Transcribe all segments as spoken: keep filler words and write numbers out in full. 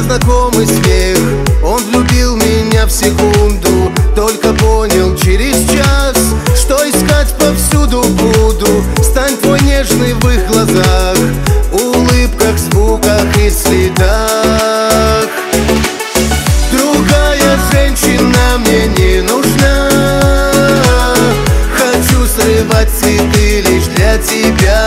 знакомый смех. Он влюбил меня в секунду, только понял через час, что искать повсюду буду. Стань твой нежный в их глазах, улыбках, звуках и следах. Другая женщина мне не нужна. Хочу срывать цветы лишь для тебя.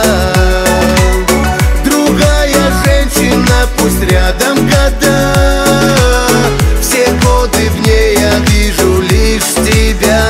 Другая женщина, пусть рядом года, все годы в ней я вижу лишь тебя.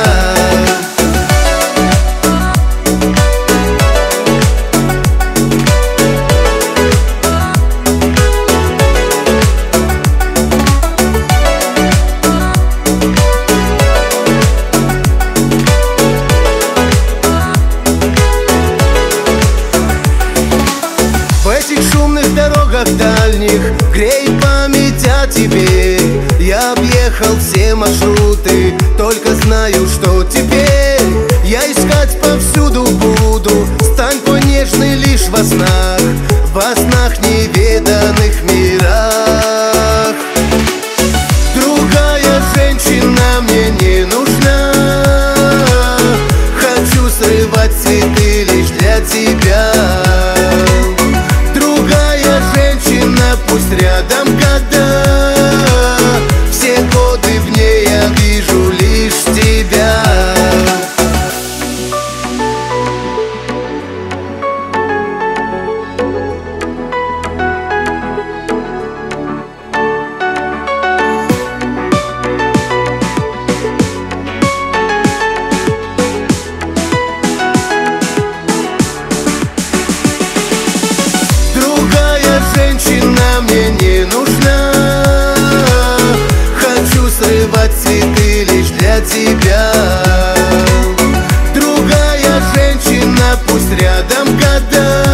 В этих шумных дорогах дальних греет память о тебе. Я объехал все маршруты, только знаю, что теперь я искать повсюду буду. Стань твой нежный лишь во снах, во снах неведанных мирах. Другая женщина мне не нужна. Хочу срывать цветы лишь для тебя. Пусть рядом года, все годы в ней я вижу лишь тебя. Женщина мне не нужна. Хочу срывать цветы лишь для тебя. Другая женщина, пусть рядом года,